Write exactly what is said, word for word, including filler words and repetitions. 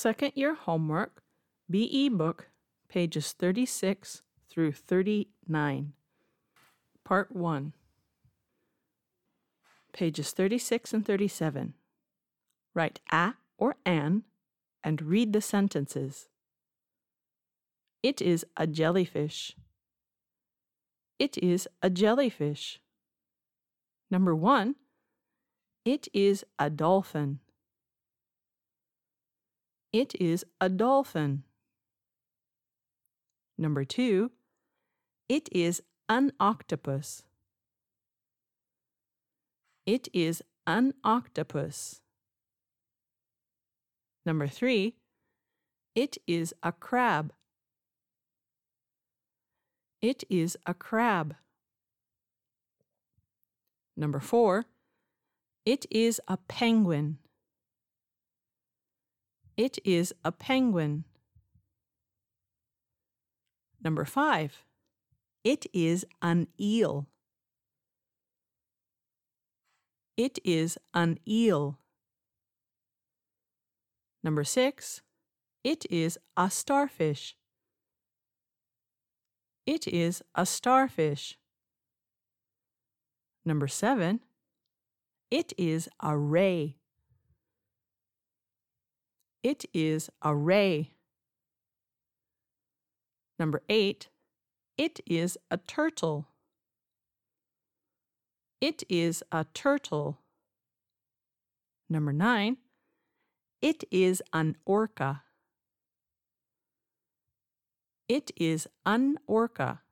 Second year homework, B E book, pages thirty-six through thirty-nine. Part one. Pages thirty-six and thirty-seven. Write a or an and read the sentences. It is a jellyfish. It is a jellyfish. Number one. It is a dolphin. It is a dolphin. Number two. It is an octopus. It is an octopus. Number three. It is a crab. It is a crab. Number four. It is a penguin. It is a penguin. Number five. It is an eel. It is an eel. Number six. It is a starfish. It is a starfish. Number seven. It is a ray. It is a ray. Number eight. It is a turtle. It is a turtle. Number nine. It is an orca. It is an orca.